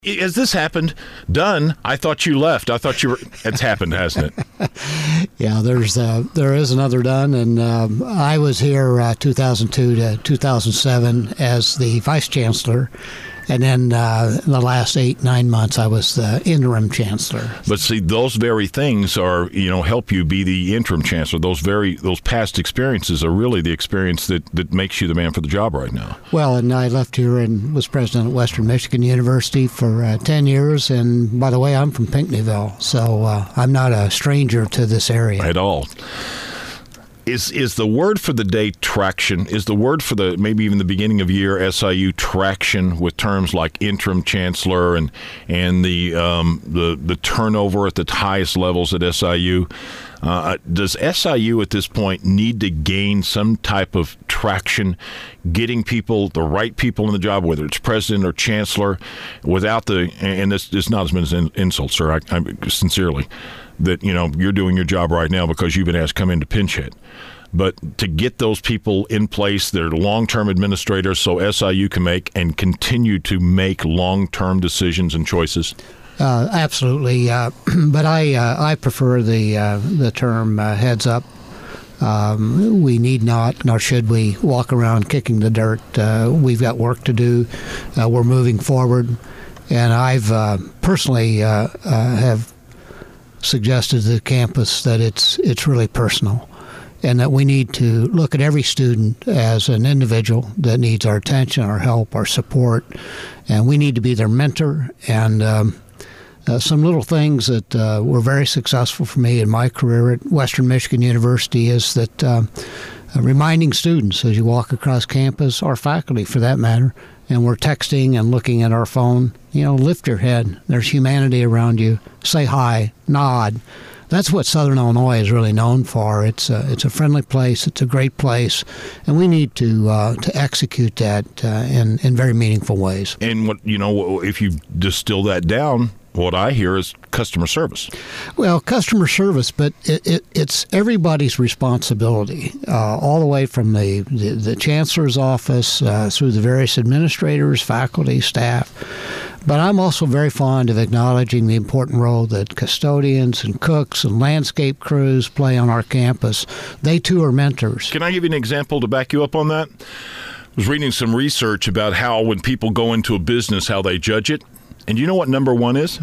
Has this happened? Done? I thought you left. I thought you were. It's happened, hasn't it? Yeah, there is another done, and I was here 2002 to 2007 as the vice chancellor, and then in the last 8-9 months I was the interim chancellor. But see, those very things are help you be the interim chancellor. Those past experiences are really the experience that makes you the man for the job right now. Well, and I left here and was president at Western Michigan University for 10 years, and by the way, I'm from Pinckneyville, so I'm not a stranger to this area at all. Is the word for the day traction? Is the word for the maybe even the beginning of year SIU traction with terms like interim chancellor and the turnover at the highest levels at SIU? Does SIU at this point need to gain some type of traction, getting the right people in the job, whether it's president or chancellor, without and this is not as many as insults, sir, I sincerely, that you're doing your job right now because you've been asked to come in to pinch hit. But to get those people in place, they're long-term administrators, so SIU can make and continue to make long-term decisions and choices. Absolutely, but I prefer the term heads up. We need not, nor should we, walk around kicking the dirt. We've got work to do. We're moving forward, and I've personally have suggested to the campus that it's really personal, and that we need to look at every student as an individual that needs our attention, our help, our support, and we need to be their mentor. And some little things that were very successful for me in my career at Western Michigan University is that reminding students as you walk across campus, or faculty for that matter, and we're texting and looking at our phone, lift your head. There's humanity around you. Say hi, nod. That's what Southern Illinois is really known for. It's a friendly place. It's a great place, and we need to execute that in very meaningful ways. And if you distill that down, what I hear is customer service. Well, customer service, but it's everybody's responsibility, all the way from the chancellor's office through the various administrators, faculty, staff. But I'm also very fond of acknowledging the important role that custodians and cooks and landscape crews play on our campus. They, too, are mentors. Can I give you an example to back you up on that? I was reading some research about how when people go into a business, how they judge it. And you know what number one is?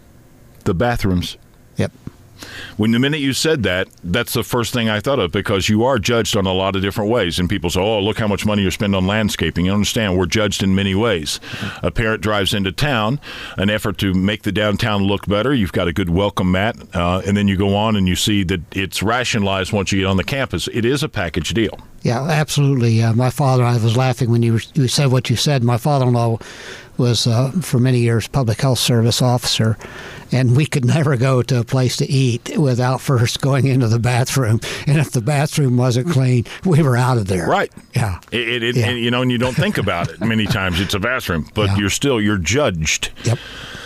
The bathrooms. Yep. When the minute you said that, that's the first thing I thought of, because you are judged on a lot of different ways. And people say, oh, look how much money you spend on landscaping. You understand, we're judged in many ways. Mm-hmm. A parent drives into town, an effort to make the downtown look better. You've got a good welcome mat, and then you go on and you see that it's rationalized once you get on the campus. It is a package deal. Yeah, absolutely. My father, I was laughing when you said what you said. My father-in-law was, for many years, public health service officer, and we could never go to a place to eat without first going into the bathroom. And if the bathroom wasn't clean, we were out of there. Right. Yeah. Yeah. And you don't think about it many times. It's a bathroom, but you're judged. Yep.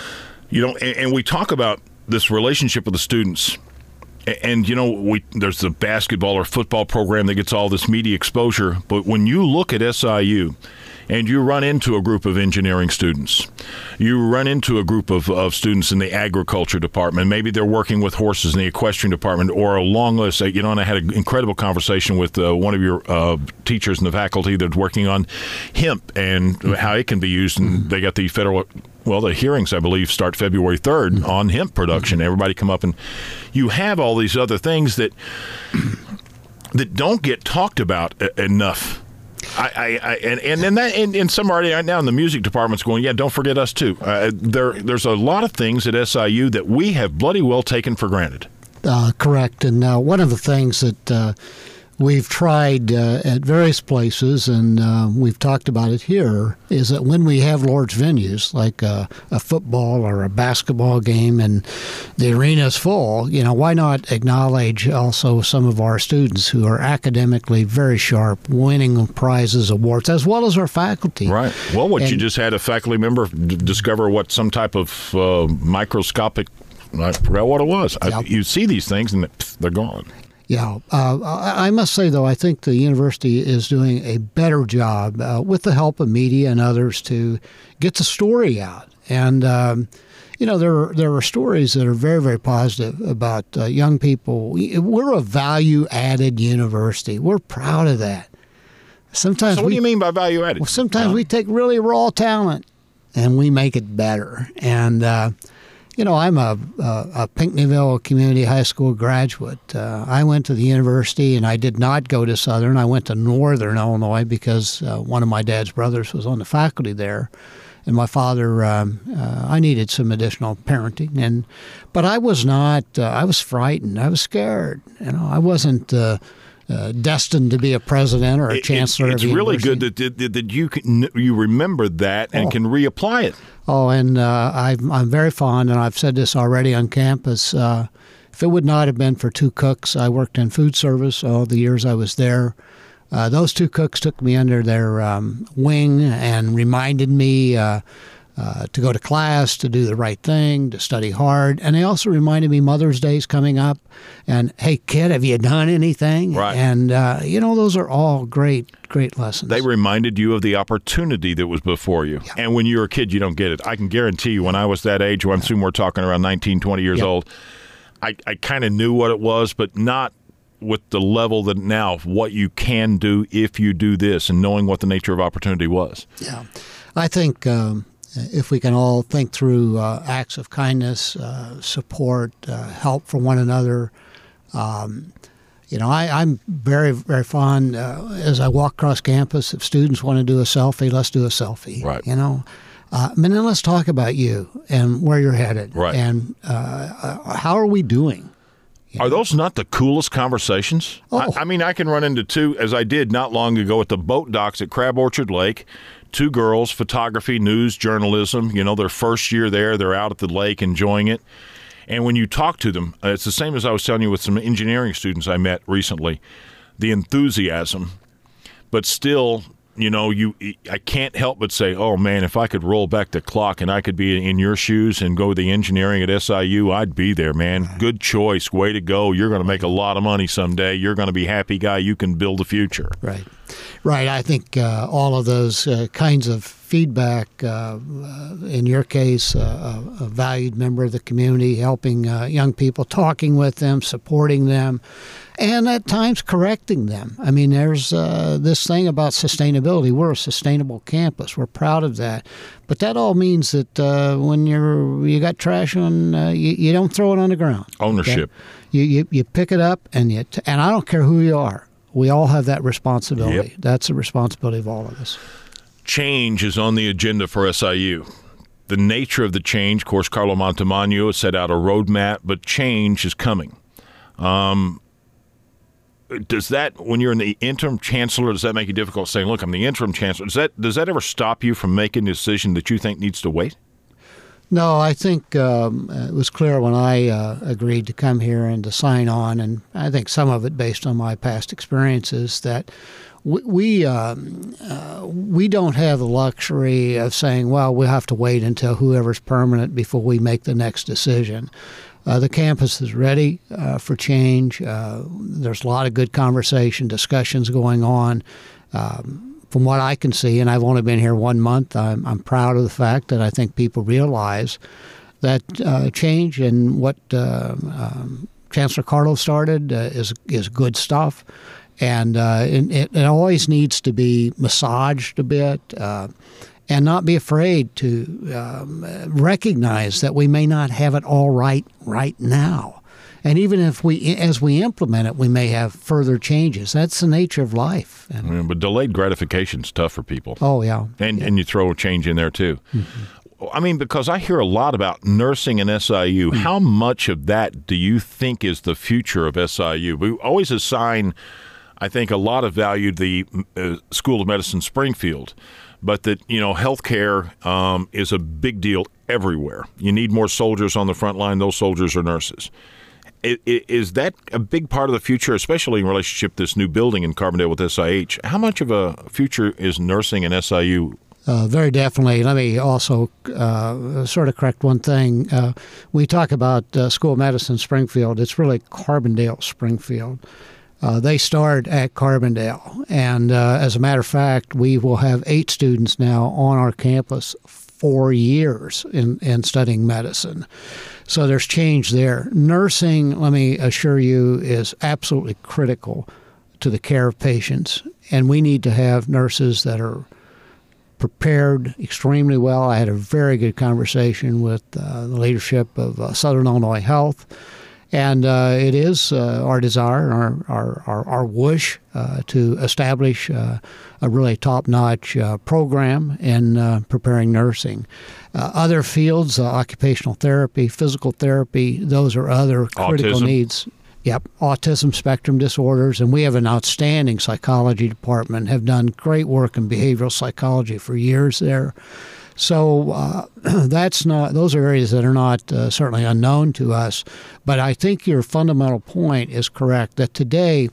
And we talk about this relationship with the students. And, there's the basketball or football program that gets all this media exposure. But when you look at SIU and you run into a group of engineering students, you run into a group of students in the agriculture department, maybe they're working with horses in the equestrian department, or a long list. And I had an incredible conversation with one of your teachers in the faculty that's working on hemp and how it can be used. And they got the the hearings, I believe, start February 3rd on hemp production. Everybody come up, and you have all these other things that don't get talked about enough. And some already right now in the music department's going, yeah, don't forget us too. There's a lot of things at SIU that we have bloody well taken for granted. Correct. And one of the things that we've tried at various places, and we've talked about it here, is that when we have large venues like a football or a basketball game and the arena is full, why not acknowledge also some of our students who are academically very sharp, winning prizes, awards, as well as our faculty. Right. Well, you just had a faculty member discover what some type of microscopic, I forgot what it was. Yep. You see these things and they're gone. Yeah, I must say, though, I think the university is doing a better job with the help of media and others to get the story out. And there are stories that are very, very positive about young people. We're a value-added university. We're proud of that. Sometimes so what do you mean by value-added? Well, sometimes we take really raw talent and we make it better. And I'm a Pinckneyville Community High School graduate. I went to the university, and I did not go to Southern. I went to Northern Illinois because one of my dad's brothers was on the faculty there. And my father, I needed some additional parenting, but I was not. I was frightened. I was scared. I wasn't destined to be a president or a chancellor. It's really good that you remember that and can reapply it. Oh, and I'm very fond, and I've said this already on campus. If it would not have been for two cooks, I worked in food service all the years I was there. Those two cooks took me under their wing and reminded me to go to class, to do the right thing, to study hard. And they also reminded me Mother's Day's coming up. And, hey, kid, have you done anything? Right. And, those are all great lessons. They reminded you of the opportunity that was before you. Yeah. And when you're a kid, you don't get it. I can guarantee you when I was that age, I assume we're talking around 19, 20 years old, I kind of knew what it was, but not with the level that now of what you can do if you do this and knowing what the nature of opportunity was. Yeah. I think if we can all think through acts of kindness, support, help for one another, I'm very, very fond as I walk across campus, if students want to do a selfie, let's do a selfie. Right. But then let's talk about you and where you're headed. Right. And how are we doing? Are those not the coolest conversations? Oh. I mean, I can run into two, as I did not long ago at the boat docks at Crab Orchard Lake. Two girls, photography, news, journalism. Their first year there. They're out at the lake enjoying it. And when you talk to them, it's the same as I was telling you with some engineering students I met recently. The enthusiasm, but still, I can't help but say, oh, man, if I could roll back the clock and I could be in your shoes and go the engineering at SIU, I'd be there, man. Good choice. Way to go. You're going to make a lot of money someday. You're going to be a happy guy. You can build the future. Right. I think all of those kinds of feedback, in your case, a valued member of the community, helping young people, talking with them, supporting them, and at times correcting them. I mean, there's this thing about sustainability. We're a sustainable campus. We're proud of that. But that all means that when you got trash on, you don't throw it on the ground. Ownership. Okay? You pick it up, and I don't care who you are. We all have that responsibility. Yep. That's a responsibility of all of us. Change is on the agenda for SIU. The nature of the change, of course, Carlo Montemagno has set out a roadmap, but change is coming. Does that, when you're in the interim chancellor, does that make it difficult saying, look, I'm the interim chancellor? Does that ever stop you from making a decision that you think needs to wait? No, I think it was clear when I agreed to come here and to sign on, and I think some of it based on my past experiences, that we don't have the luxury of saying, well, we'll have to wait until whoever's permanent before we make the next decision. The campus is ready for change. There's a lot of good conversation, discussions going on. From what I can see, and I've only been here 1 month, I'm proud of the fact that I think people realize that change and what Chancellor Carlo started is good stuff. And it always needs to be massaged a bit and not be afraid to recognize that we may not have it all right now. And even if as we implement it, we may have further changes. That's the nature of life. But delayed gratification is tough for people. Oh, yeah. And you throw a change in there, too. Mm-hmm. I mean, because I hear a lot about nursing and SIU. Mm-hmm. How much of that do you think is the future of SIU? We always assign, I think, a lot of value to the School of Medicine Springfield. But that, healthcare is a big deal everywhere. You need more soldiers on the front line. Those soldiers are nurses. Is that a big part of the future, especially in relationship to this new building in Carbondale with SIH? How much of a future is nursing and SIU? Very definitely. Let me also sort of correct one thing. We talk about School of Medicine Springfield. It's really Carbondale Springfield. They start at Carbondale. And as a matter of fact, we will have 8 students now on our campus 4 years in studying medicine. So there's change there. Nursing, let me assure you, is absolutely critical to the care of patients, and we need to have nurses that are prepared extremely well. I had a very good conversation with the leadership of Southern Illinois Health, and it is our desire, our wish to establish a really top-notch program in preparing nursing. Other fields, occupational therapy, physical therapy, those are other critical needs. Yep, autism spectrum disorders, and we have an outstanding psychology department, have done great work in behavioral psychology for years there. So those are areas that are not certainly unknown to us, but I think your fundamental point is correct, that today,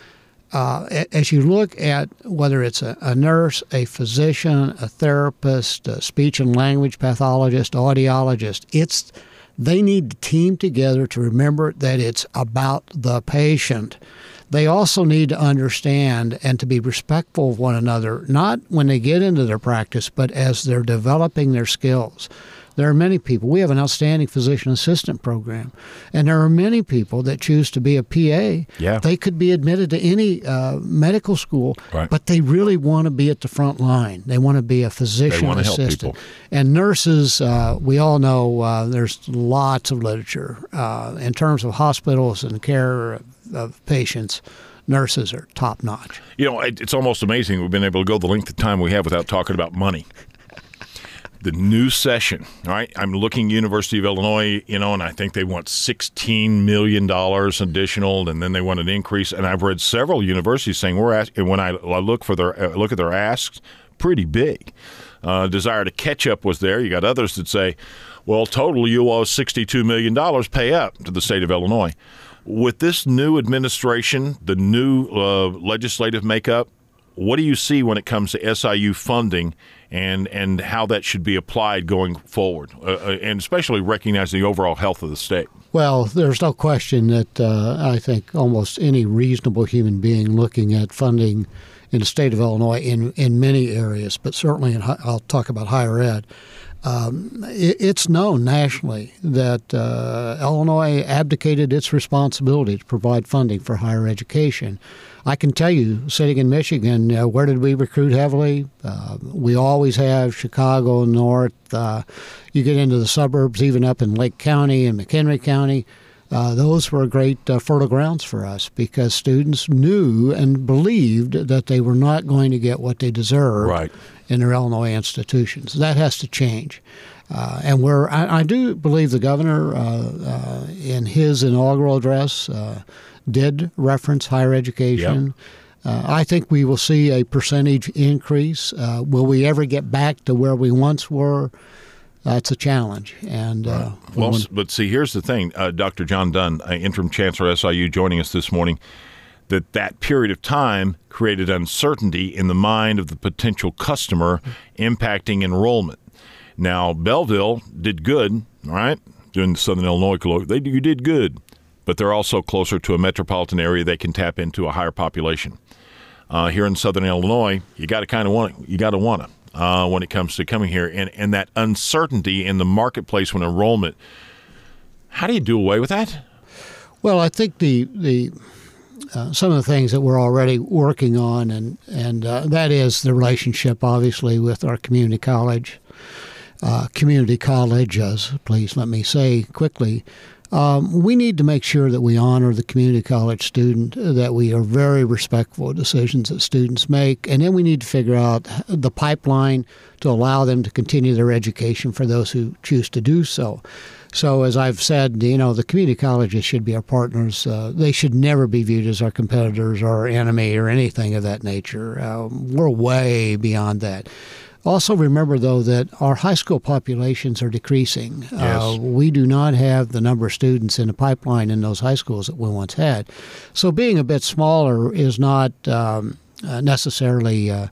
as you look at whether it's a nurse, a physician, a therapist, a speech and language pathologist, audiologist, they need to team together to remember that it's about the patient. They also need to understand and to be respectful of one another, not when they get into their practice, but as they're developing their skills. There are many people. We have an outstanding physician assistant program, and there are many people that choose to be a PA. Yeah. They could be admitted to any medical school, right, but they really want to be at the front line. They want to be a physician assistant. Help people. And nurses, we all know there's lots of literature in terms of hospitals and care of patients. Nurses are top notch. It's almost amazing we've been able to go the length of time we have without talking about money. The new session, all right? I'm looking University of Illinois, and I think they want $16 million additional, and then they want an increase. And I've read several universities saying we're asking. And when I look at their asks, pretty big. Desire to catch up was there. You got others that say, well, total you owe $62 million. Pay up to the state of Illinois. With this new administration, the new legislative makeup, what do you see when it comes to SIU funding and how that should be applied going forward, and especially recognizing the overall health of the state? Well, there's no question that I think almost any reasonable human being looking at funding in the state of Illinois in many areas, but certainly I'll talk about higher ed, it's known nationally that Illinois abdicated its responsibility to provide funding for higher education. I can tell you, sitting in Michigan, where did we recruit heavily? We always have Chicago, North. You get into the suburbs, even up in Lake County and McHenry County. Those were great fertile grounds for us because students knew and believed that they were not going to get what they deserved in their Illinois institutions. That has to change. And I do believe the governor, in his inaugural address, did reference higher education. Yep. I think we will see a percentage increase. Will we ever get back to where we once were? That's a challenge. And but see, here's the thing. Dr. John Dunn, Interim Chancellor SIU, joining us this morning, that period of time created uncertainty in the mind of the potential customer, impacting enrollment. Now, Belleville did good, all right, doing the Southern Illinois colloquial. You did good, but they're also closer to a metropolitan area. They can tap into a higher population. Here in Southern Illinois, you got to kind of want it. You got to want it when it comes to coming here. And that uncertainty in the marketplace when enrollment, how do you do away with that? Well, I think the some of the things that we're already working on, and that is the relationship, obviously, with our community college. Please let me say quickly, we need to make sure that we honor the community college student, that we are very respectful of decisions that students make, and then we need to figure out the pipeline to allow them to continue their education for those who choose to do so. So as I've said, the community colleges should be our partners. They should never be viewed as our competitors or our enemy or anything of that nature. We're way beyond that. Also remember, though, that our high school populations are decreasing. Yes. We do not have the number of students in the pipeline in those high schools that we once had. So being a bit smaller is not necessarily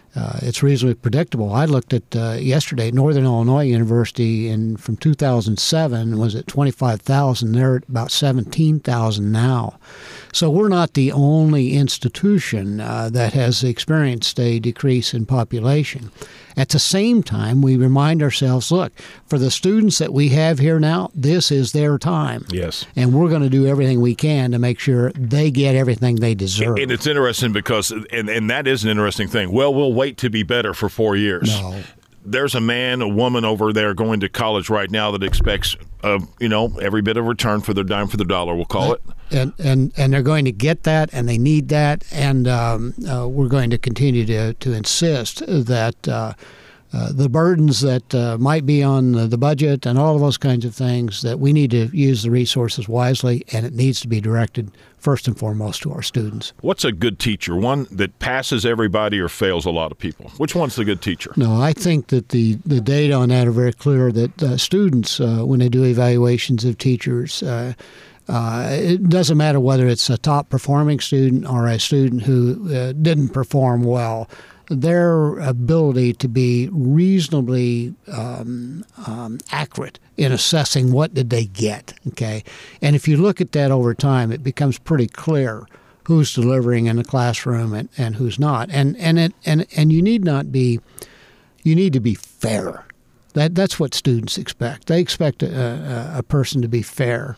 it's reasonably predictable. I looked at yesterday, Northern Illinois University from 2007 was at 25,000. They're at about 17,000 now. So we're not the only institution that has experienced a decrease in population. At the same time, we remind ourselves, look, for the students that we have here now, this is their time. Yes. And we're going to do everything we can to make sure they get everything they deserve. And it's interesting because, and that is an interesting thing. Well, we'll wait to be better for 4 years. No. There's a man, a woman over there going to college right now that expects, every bit of return for their dime for their dollar, we'll call it. And they're going to get that, and they need that, and we're going to continue to insist that the burdens that might be on the budget and all of those kinds of things, that we need to use the resources wisely, and it needs to be directed first and foremost to our students. What's a good teacher? One that passes everybody or fails a lot of people? Which one's the good teacher? No, I think that the data on that are very clear, that students, when they do evaluations of teachers, it doesn't matter whether it's a top-performing student or a student who didn't perform well. Their ability to be reasonably accurate in assessing what did they get, okay? And if you look at that over time, it becomes pretty clear who's delivering in the classroom and who's not. And you need not be, you need to be fair. That's what students expect. They expect a person to be fair.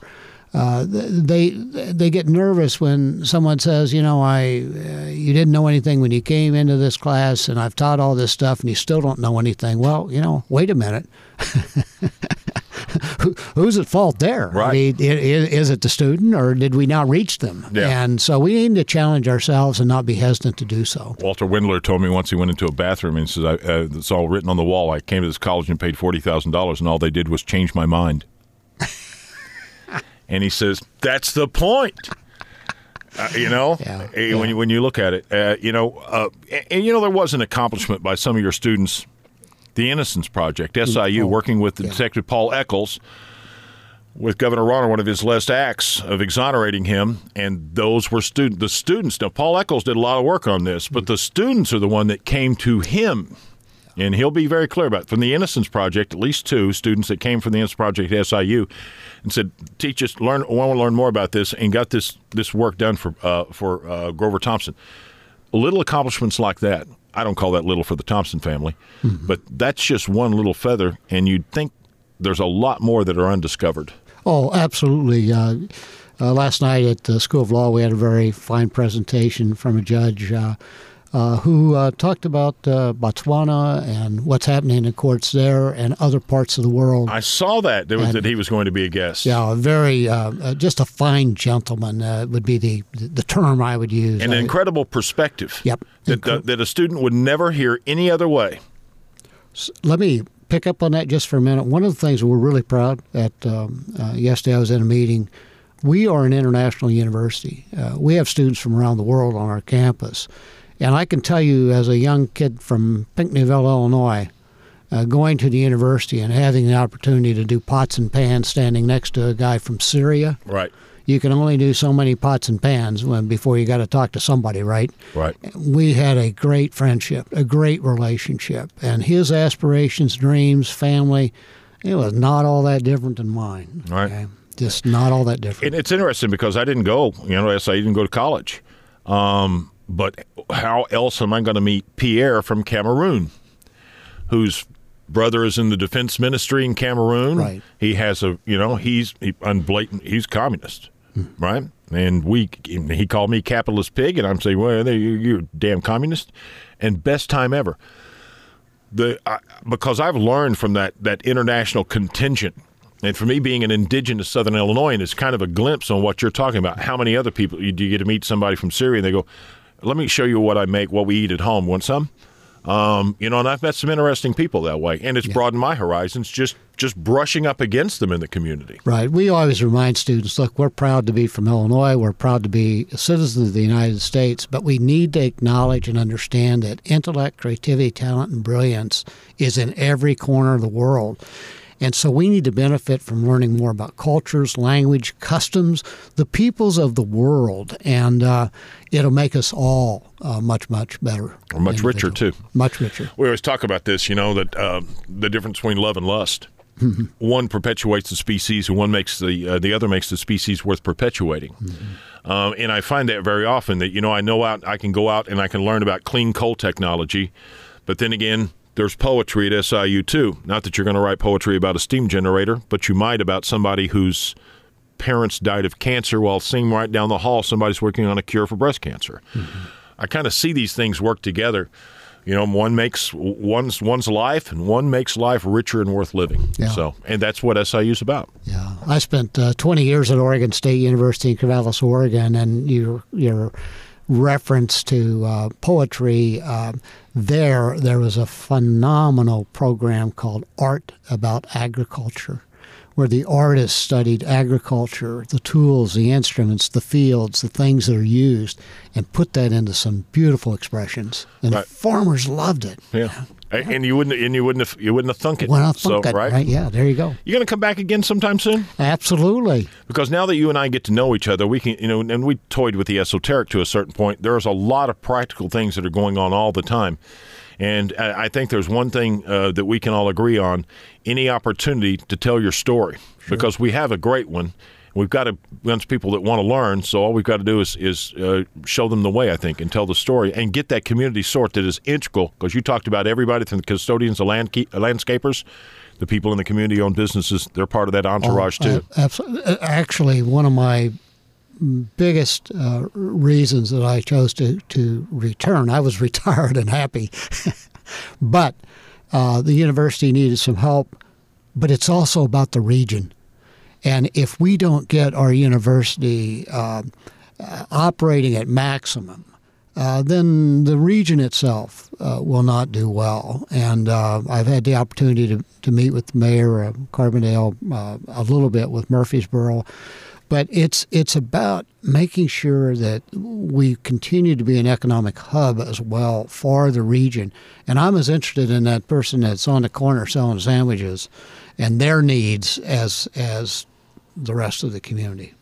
They get nervous when someone says, you didn't know anything when you came into this class, and I've taught all this stuff, and you still don't know anything. Well, wait a minute. Who's at fault there? Right. I mean, is it the student, or did we not reach them? Yeah. And so we need to challenge ourselves and not be hesitant to do so. Walter Windler told me once he went into a bathroom and he says, it's all written on the wall. I came to this college and paid $40,000, and all they did was change my mind. And he says, that's the point. Yeah. When you look at it, there was an accomplishment by some of your students, the Innocence Project, SIU, working with Detective Paul Eccles, with Governor Rauner, one of his last acts of exonerating him, and those were the students. Now, Paul Eccles did a lot of work on this, but the students are the one that came to him. And he'll be very clear about it. From the Innocence Project, at least 2 students that came from the Innocence Project at SIU and said, teach us, want to learn more about this, and got this work done for Grover Thompson. Little accomplishments like that, I don't call that little for the Thompson family, but that's just one little feather, and you'd think there's a lot more that are undiscovered. Oh, absolutely. Last night at the School of Law, we had a very fine presentation from a judge who talked about Botswana and what's happening in the courts there and other parts of the world. I saw that. That he was going to be a guest. Yeah, very, just a fine gentleman would be the term I would use. An incredible perspective. Yep. That a student would never hear any other way. So let me pick up on that just for a minute. One of the things we're really proud at, yesterday I was in a meeting. We are an international university. We have students from around the world on our campus. And I can tell you, as a young kid from Pinckneyville, Illinois, going to the university and having the opportunity to do pots and pans standing next to a guy from Syria. Right. You can only do so many pots and pans before you got to talk to somebody, right? Right. We had a great friendship, a great relationship. And his aspirations, dreams, family, it was not all that different than mine. Right. Okay? Just not all that different. And it's interesting because I didn't go, I didn't go to college. But how else am I going to meet Pierre from Cameroon, whose brother is in the defense ministry in Cameroon? Right. He has he's communist, right? And he called me capitalist pig, and I'm saying, well, you're a damn communist. And best time ever. Because I've learned from that international contingent. And for me, being an indigenous Southern Illinoisan, it's kind of a glimpse on what you're talking about. How many other people do you get to meet somebody from Syria, and they go, let me show you what I make, what we eat at home. Want some? And I've met some interesting people that way, and it's broadened my horizons just brushing up against them in the community. Right. We always remind students, look, we're proud to be from Illinois. We're proud to be citizens of the United States, but we need to acknowledge and understand that intellect, creativity, talent, and brilliance is in every corner of the world. And so we need to benefit from learning more about cultures, language, customs, the peoples of the world, and it'll make us all much, much better. Or much richer, too. Much richer. We always talk about this, that the difference between love and lust. Mm-hmm. One perpetuates the species, and one makes the other makes the species worth perpetuating. Mm-hmm. And I find that very often that I can go out and I can learn about clean coal technology, but then again, there's poetry at SIU too. Not that you're going to write poetry about a steam generator, but you might about somebody whose parents died of cancer, while seeing right down the hall somebody's working on a cure for breast cancer. Mm-hmm. I kind of see these things work together. One makes one's life, and one makes life richer and worth living. Yeah. So, and that's what SIU's about. Yeah, I spent 20 years at Oregon State University in Corvallis, Oregon, and your reference to poetry, there was a phenomenal program called Art About Agriculture, where the artists studied agriculture, the tools, the instruments, the fields, the things that are used, and put that into some beautiful expressions. And right. The farmers loved it. Yeah. And you wouldn't have thunk it. Wouldn't have thunk it, right? Yeah, there you go. You going to come back again sometime soon? Absolutely. Because now that you and I get to know each other, we can, and we toyed with the esoteric to a certain point. There's a lot of practical things that are going on all the time. And I think there's one thing that we can all agree on: any opportunity to tell your story, because we have a great one. We've got a bunch of people that want to learn, so all we've got to do is show them the way, I think, and tell the story, and get that community sort that is integral, because you talked about everybody from the custodians, the landscapers, the people in the community-owned businesses. They're part of that entourage, too. Absolutely. Actually, one of my biggest reasons that I chose to return, I was retired and happy, but the university needed some help, but it's also about the region. And if we don't get our university operating at maximum, then the region itself will not do well. And I've had the opportunity to meet with the mayor of Carbondale, a little bit with Murfreesboro. But it's about making sure that we continue to be an economic hub as well for the region. And I'm as interested in that person that's on the corner selling sandwiches and their needs as the rest of the community.